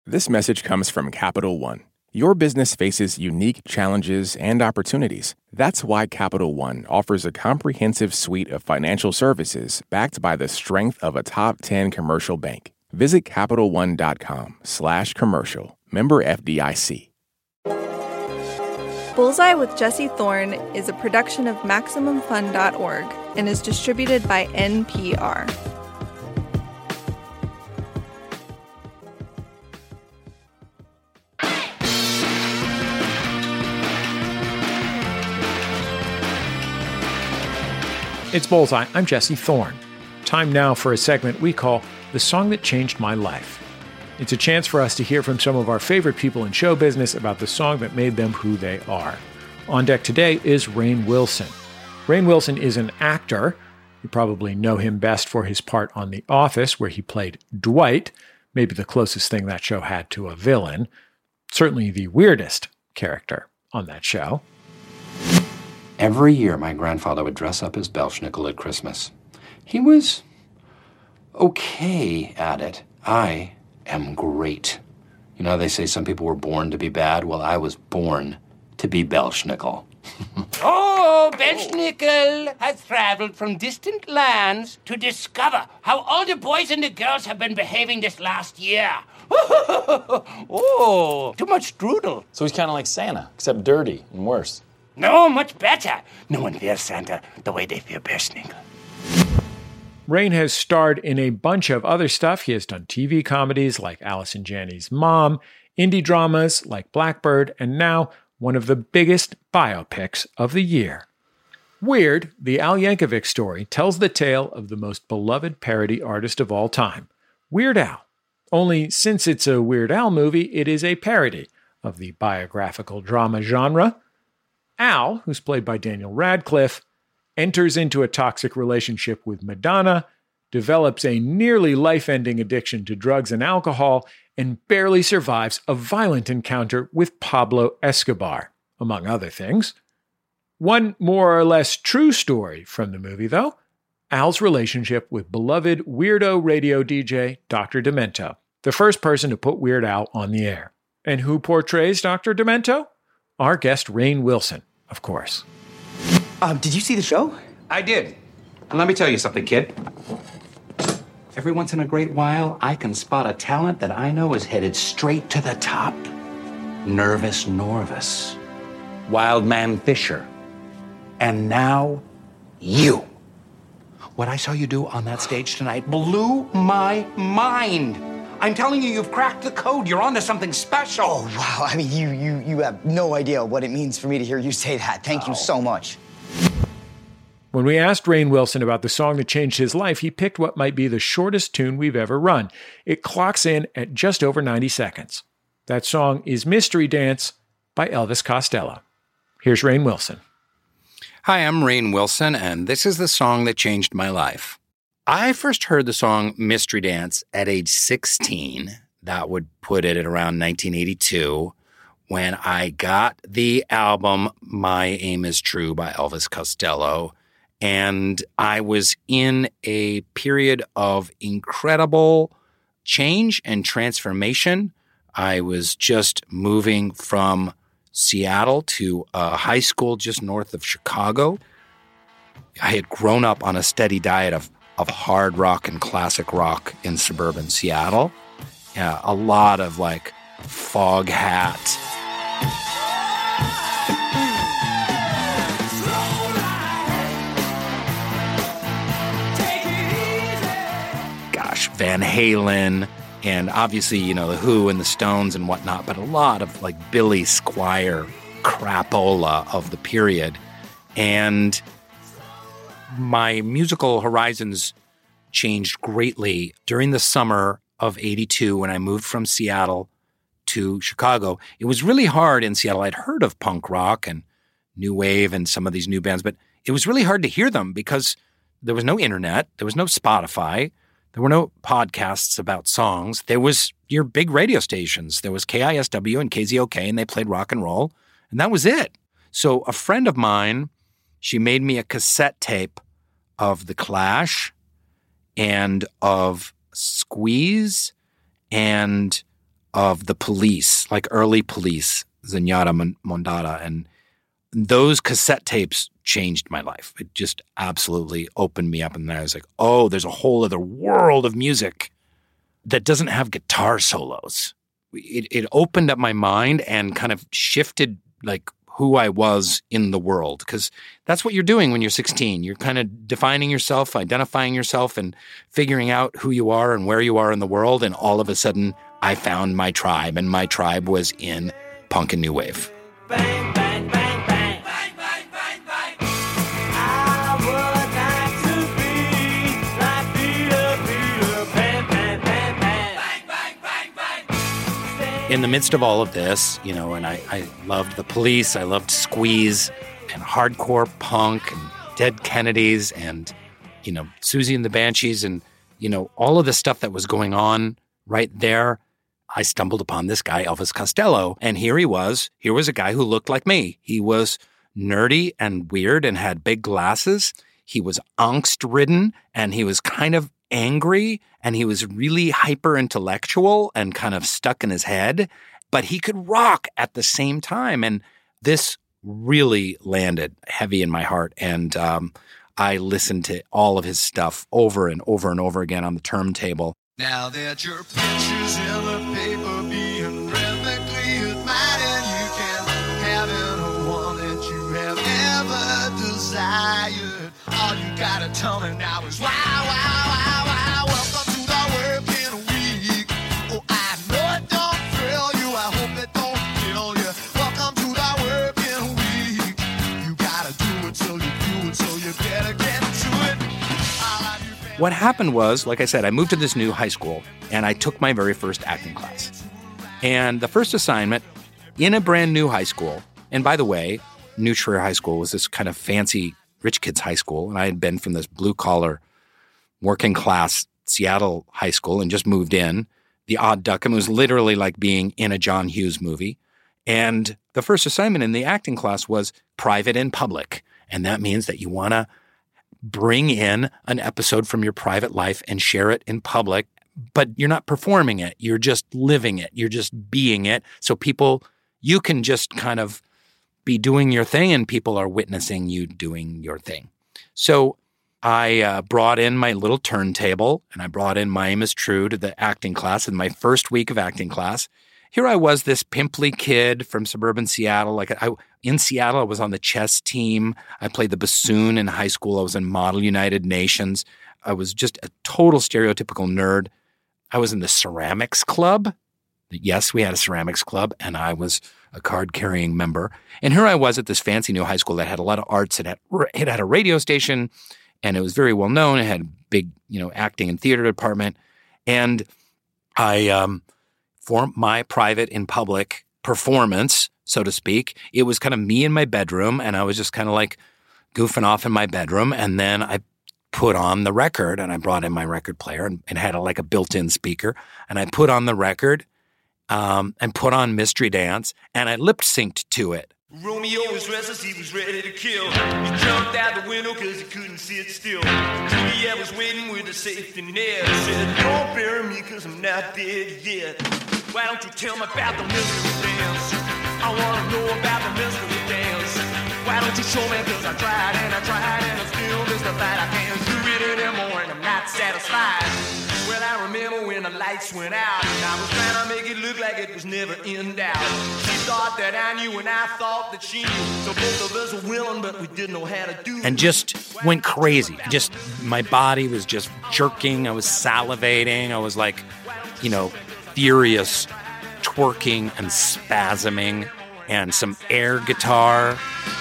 This message comes from Capital One. Your business faces unique challenges and opportunities. That's why Capital One offers a comprehensive suite of financial services backed by the strength of a top 10 commercial bank. Visit CapitalOne.com/commercial. Member FDIC. Bullseye with Jesse Thorne is a production of MaximumFun.org and is distributed by NPR. It's Bullseye. I'm Jesse Thorne. Time now for a segment we call The Song That Changed My Life. It's a chance for us to hear from some of our favorite people in show business about the song that made them who they are. On deck today is Rainn Wilson. Rainn Wilson is an actor. You probably know him best for his part on The Office, where he played Dwight, maybe the closest thing that show had to a villain. Certainly the weirdest character on that show. Every year, my grandfather would dress up as Belschnickel at Christmas. He was okay at it. I am great. You know, they say some people were born to be bad. Well, I was born to be Belschnickel. Oh, Belschnickel has traveled from distant lands to discover how all the boys and the girls have been behaving this last year. Oh, too much strudel. So he's kind of like Santa, except dirty and worse. No, much better. No one fears Santa the way they fear Belschnickel. Rainn has starred in a bunch of other stuff. He has done TV comedies like Allison Janney's Mom, indie dramas like Blackbird, and now one of the biggest biopics of the year. Weird, the Al Yankovic story, tells the tale of the most beloved parody artist of all time, Weird Al. Only since it's a Weird Al movie, it is a parody of the biographical drama genre. Al, who's played by Daniel Radcliffe, enters into a toxic relationship with Madonna, develops a nearly life-ending addiction to drugs and alcohol, and barely survives a violent encounter with Pablo Escobar, among other things. One more or less true story from the movie, though, Al's relationship with beloved weirdo radio DJ Dr. Demento, the first person to put Weird Al on the air. And who portrays Dr. Demento? Our guest Rainn Wilson, of course. Did you see the show? I did. And let me tell you something, kid. Every once in a great while, I can spot a talent that I know is headed straight to the top. Nervous Norvis, Wildman Fisher, and now you. What I saw you do on that stage tonight blew my mind. I'm telling you, you've cracked the code. You're onto something special. Oh, wow. I mean, you have no idea what it means for me to hear you say that. Thank you so much. When we asked Rainn Wilson about the song that changed his life, he picked what might be the shortest tune we've ever run. It clocks in at just over 90 seconds. That song is Mystery Dance by Elvis Costello. Here's Rainn Wilson. Hi, I'm Rainn Wilson, and this is the song that changed my life. I first heard the song Mystery Dance at age 16. That would put it at around 1982, when I got the album My Aim Is True by Elvis Costello. And I was in a period of incredible change and transformation. I was just moving from Seattle to a high school just north of Chicago. I had grown up on a steady diet of hard rock and classic rock in suburban Seattle. A lot of like Foghat. Van Halen, and obviously, you know, The Who and the Stones and whatnot, but a lot of like Billy Squier crapola of the period. And my musical horizons changed greatly during the summer of 82 when I moved from Seattle to Chicago. It was really hard in Seattle. I'd heard of punk rock and new wave and some of these new bands, but it was really hard to hear them because there was no internet, there was no Spotify, there were no podcasts about songs. There was your big radio stations. There was KISW and KZOK, and they played rock and roll, and that was it. So a friend of mine, she made me a cassette tape of The Clash and of Squeeze and of the Police, like early Police, Zenyatta Mondatta, and those cassette tapes changed my life. It just absolutely opened me up, and I was like, oh, there's a whole other world of music that doesn't have guitar solos. It opened up my mind and kind of shifted like who I was in the world, because that's what you're doing when you're 16. You're kind of defining yourself, identifying yourself, and figuring out who you are and where you are in the world. And all of a sudden, I found my tribe, and my tribe was in punk and new wave. Bang, bang, bang, bang. Bang, bang, bang, bang. I would like to be like Peter Pan, bang, bang, bang. Bang, bang, bang, bang. In the midst of all of this, you know, and I loved the Police, I loved Squeeze and hardcore punk and Dead Kennedys and, you know, Susie and the Banshees and, you know, all of the stuff that was going on right there. I stumbled upon this guy, Elvis Costello, and here was a guy who looked like me. He was nerdy and weird and had big glasses. He was angst-ridden, and he was kind of angry, and he was really hyper-intellectual and kind of stuck in his head, but he could rock at the same time, and this really landed heavy in my heart, and I listened to all of his stuff over and over and over again on the turntable. Now that your picture's in the paper being rhythmically admired, you can have any one that you have ever desired. All you gotta tell me now is wow, wow, wow, wow. Welcome to the working week. Oh, I know it don't thrill you. I hope it don't kill you. Welcome to the working week. You gotta do it till you do it, so you better get to it. What happened was, like I said, I moved to this new high school, and I took my very first acting class. And the first assignment in a brand new high school, and by the way, New Trier High School was this kind of fancy rich kids high school, and I had been from this blue-collar, working-class Seattle high school and just moved in. The Odd Duck, and it was literally like being in a John Hughes movie. And the first assignment in the acting class was private in public, and that means that you want to bring in an episode from your private life and share it in public, but you're not performing it. You're just living it. You're just being it. So you can just kind of be doing your thing and people are witnessing you doing your thing. So I brought in my little turntable and I brought in My Aim is True to the acting class in my first week of acting class. Here I was, this pimply kid from suburban Seattle. In Seattle, I was on the chess team. I played the bassoon in high school. I was in Model United Nations. I was just a total stereotypical nerd. I was in the ceramics club. Yes, we had a ceramics club, and I was a card-carrying member. And here I was at this fancy new high school that had a lot of arts. It had a radio station, and it was very well known. It had a big, acting and theater department. And I for my private in public performance, so to speak, it was kind of me in my bedroom, and I was just kind of like goofing off in my bedroom. And then I put on the record, and I brought in my record player and had a built-in speaker, and I put on the record and put on Mystery Dance, and I lip-synced to it. Romeo was restless, he was ready to kill. He jumped out the window because he couldn't sit still. Juliet was waiting with a safety net. He said, don't bury me because I'm not dead yet. Why don't you tell me about the mystery dance? I want to know about the mystery dance. Why don't you show me, because I tried and I still mystified. I can't do it anymore and I'm not satisfied. Well, I remember when the lights went out and I was trying to make it look like it was never in doubt. She thought that I knew and I thought that she knew. So both of us were willing, but we didn't know how to do it. And just went crazy. My body was just jerking. I was salivating. I was furious, twerking and spasming, and some air guitar.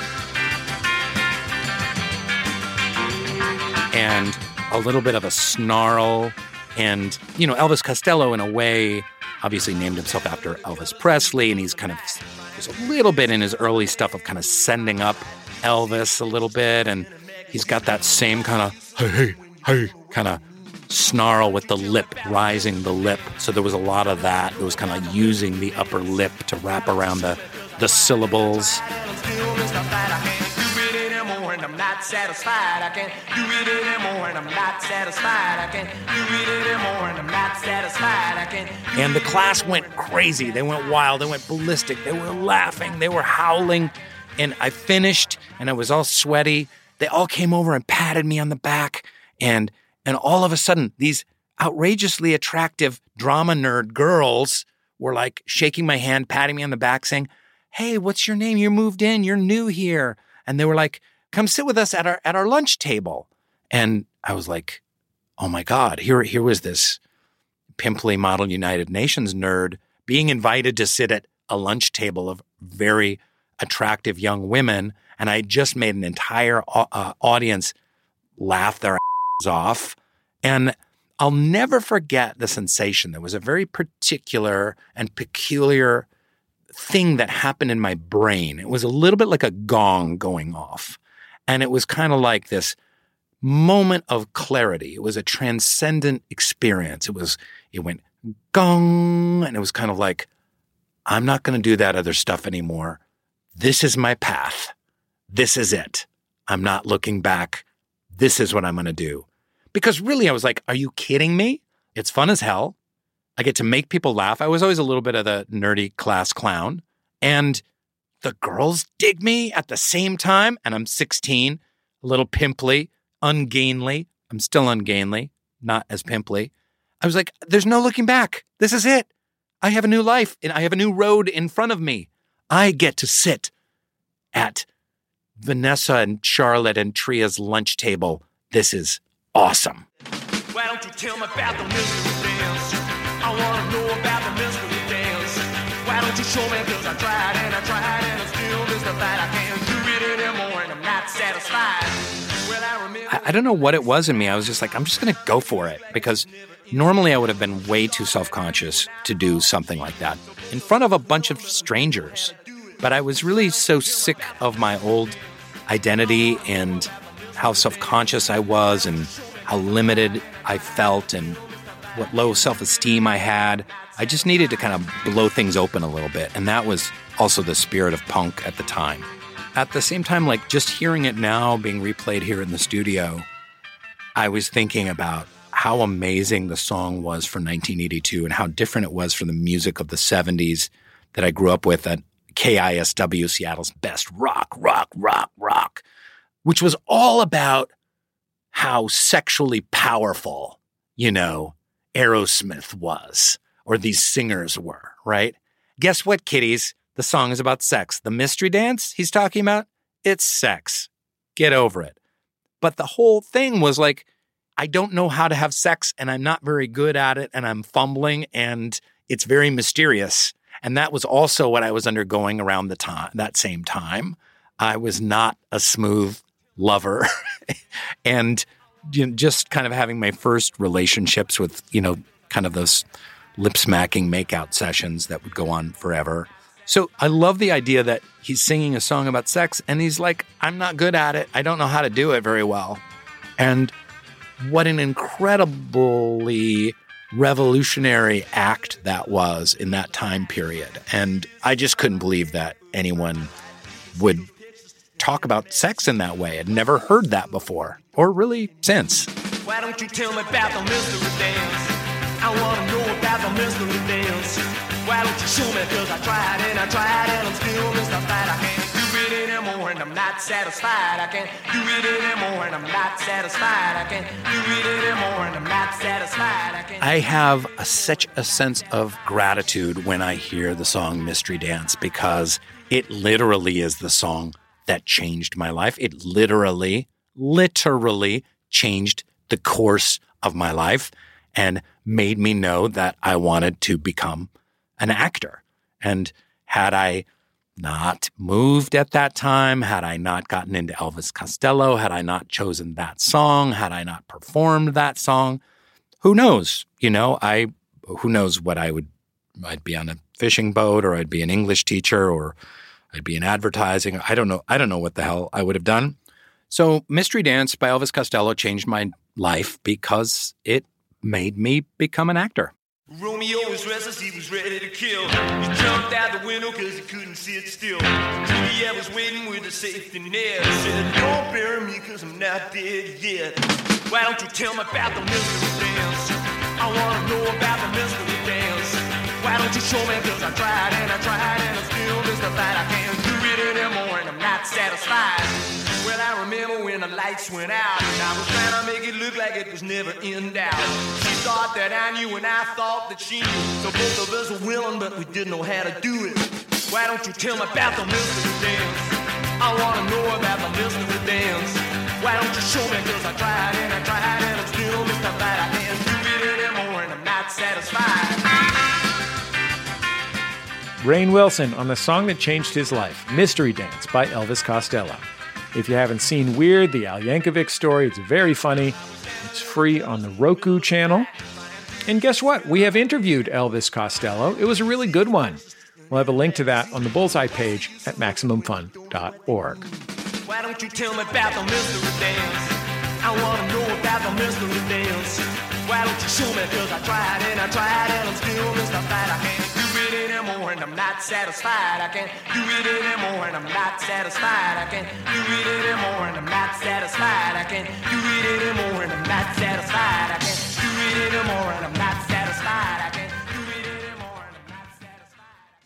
And a little bit of a snarl. And, Elvis Costello, in a way, obviously named himself after Elvis Presley, and he's kind of, there's a little bit in his early stuff of kind of sending up Elvis a little bit, and he's got that same kind of, hey, kind of snarl with the lip, rising the lip. So there was a lot of that. It was kind of using the upper lip to wrap around the syllables. and I'm not satisfied. I can't do it anymore and I'm not satisfied. I can't do it anymore and I'm not satisfied. I can't. And the class went crazy. They went wild. They went ballistic. They were laughing. They were howling. And I finished, and I was all sweaty. They all came over and patted me on the back. And all of a sudden, these outrageously attractive drama nerd girls were like shaking my hand, patting me on the back, saying, "Hey, what's your name? You moved in. You're new here." And they were like, "Come sit with us at our lunch table." And I was like, oh my God, here was this pimply Model United Nations nerd being invited to sit at a lunch table of very attractive young women. And I just made an entire audience laugh their asses off. And I'll never forget the sensation. There was a very particular and peculiar thing that happened in my brain. It was a little bit like a gong going off. And it was kind of like this moment of clarity. It was a transcendent experience. It went gong, and it was kind of like, I'm not going to do that other stuff anymore. This is my path. This is it. I'm not looking back. This is what I'm going to do. Because really, I was like, are you kidding me? It's fun as hell. I get to make people laugh. I was always a little bit of the nerdy class clown. And the girls dig me at the same time. And I'm 16, a little pimply, ungainly. I'm still ungainly, not as pimply. I was like, there's no looking back. This is it. I have a new life and I have a new road in front of me. I get to sit at Vanessa and Charlotte and Tria's lunch table. This is awesome. Why don't you tell me about the mystery dance? I want to know about the mystery dance. Why don't you show me? Because I tried and I'm still mystified. I can't do it anymore and I'm not satisfied. Well, I don't know what it was in me. I was just like, I'm just going to go for it. Because normally I would have been way too self-conscious to do something like that in front of a bunch of strangers. But I was really so sick of my old identity and how self-conscious I was and how limited I felt and what low self-esteem I had. I just needed to kind of blow things open a little bit. And that was also the spirit of punk at the time. At the same time, like just hearing it now being replayed here in the studio, I was thinking about how amazing the song was for 1982 and how different it was from the music of the 70s that I grew up with at KISW, Seattle's best rock, which was all about how sexually powerful, Aerosmith was, or these singers were, right? Guess what, kiddies? The song is about sex. The mystery dance he's talking about, it's sex. Get over it. But the whole thing was like, I don't know how to have sex and I'm not very good at it and I'm fumbling and it's very mysterious. And that was also what I was undergoing around that same time. I was not a smooth lover and just kind of having my first relationships with, kind of those lip-smacking makeout sessions that would go on forever. So I love the idea that he's singing a song about sex and he's like, I'm not good at it. I don't know how to do it very well. And what an incredibly revolutionary act that was in that time period. And I just couldn't believe that anyone would talk about sex in that way. I'd never heard that before, or really since. Why don't you tell me about the mystery dance? I want to know about the mystery dance. Why don't you show me? Because I tried and I'm still mystified. I can't do it anymore and I'm not satisfied. I can't do it anymore and I'm not satisfied. I can't do it anymore and I'm not satisfied. I have such a sense of gratitude when I hear the song Mystery Dance because it literally is the song that changed my life. It literally changed the course of my life and made me know that I wanted to become an actor. And had I not moved at that time, had I not gotten into Elvis Costello, had I not chosen that song, had I not performed that song, who knows? Who knows what I'd be on a fishing boat, or I'd be an English teacher, or I'd be in advertising. I don't know what the hell I would have done. So Mystery Dance by Elvis Costello changed my life because it made me become an actor. Romeo was restless, he was ready to kill. He jumped out the window cause he couldn't sit still. Juliet was waiting with a safety net. He said, don't bury me cause I'm not dead yet. Why don't you tell me about the mystery dance? I wanna know about the mystery dance. Why don't you show me cause I tried and I'm still mystified. I can't do it anymore and I'm not satisfied. Well, I remember when the lights went out and I was trying to make it look like it was never in doubt. She thought that I knew and I thought that she knew. So both of us were willing, but we didn't know how to do it. Why don't you tell me about the mystery dance? I wanna know about the mystery dance. Why don't you show me, cause I tried and I'm still mystified. I can't do it anymore and I'm not satisfied. Rainn Wilson on the song that changed his life, Mystery Dance by Elvis Costello. If you haven't seen Weird, the Al Yankovic story, it's very funny. It's free on the Roku channel. And guess what? We have interviewed Elvis Costello. It was a really good one. We'll have a link to that on the Bullseye page at MaximumFun.org. Why don't you tell me about the mystery dance? I want to know about the mystery dance. Why don't you show me, cause I tried and I'm still mystified. I can't do it anymore and I'm not satisfied. I can't do it anymore and I'm not satisfied. I can't do it anymore and I'm not satisfied. I can't do it anymore and I'm not satisfied. I can't do it anymore and I'm not satisfied. I can't do it anymore and I'm not satisfied.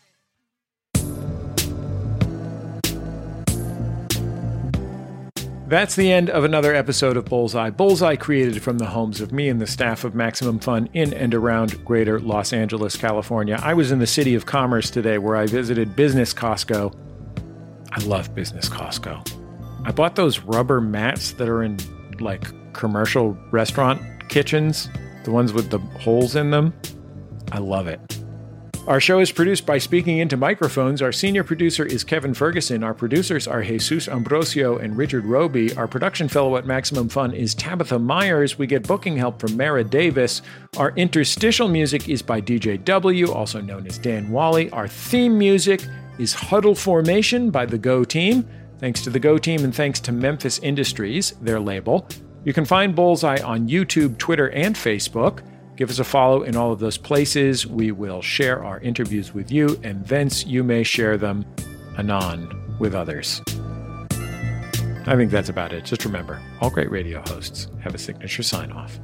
That's the end of another episode of Bullseye. Bullseye created from the homes of me and the staff of Maximum Fun in and around greater Los Angeles, California. I was in the City of Commerce today where I visited Business Costco. I love Business Costco. I bought those rubber mats that are in like commercial restaurant kitchens, the ones with the holes in them. I love it. Our show is produced by Speaking Into Microphones. Our senior producer is Kevin Ferguson. Our producers are Jesus Ambrosio and Richard Roby. Our production fellow at Maximum Fun is Tabitha Myers. We get booking help from Mara Davis. Our interstitial music is by DJ W, also known as Dan Wally. Our theme music is Huddle Formation by the Go Team. Thanks to the Go Team and thanks to Memphis Industries, their label. You can find Bullseye on YouTube, Twitter, and Facebook. Give us a follow in all of those places. We will share our interviews with you, and thence you may share them anon with others. I think that's about it. Just remember, all great radio hosts have a signature sign-off.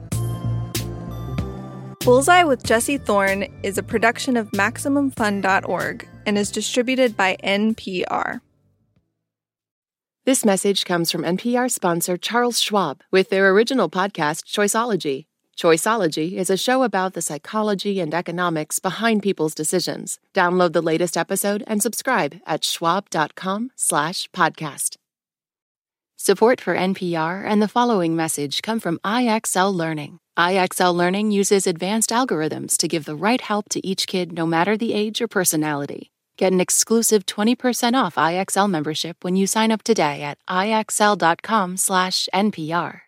Bullseye with Jesse Thorne is a production of MaximumFun.org and is distributed by NPR. This message comes from NPR sponsor Charles Schwab with their original podcast, Choiceology. Choiceology is a show about the psychology and economics behind people's decisions. Download the latest episode and subscribe at schwab.com/podcast. Support for NPR and the following message come from IXL Learning. IXL Learning uses advanced algorithms to give the right help to each kid no matter the age or personality. Get an exclusive 20% off IXL membership when you sign up today at IXL.com/NPR.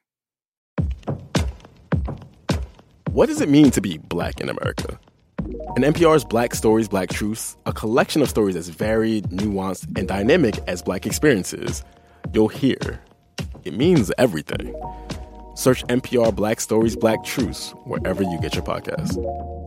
What does it mean to be Black in America? In NPR's Black Stories, Black Truths, a collection of stories as varied, nuanced, and dynamic as Black experiences, you'll hear it means everything. Search NPR Black Stories, Black Truths wherever you get your podcasts.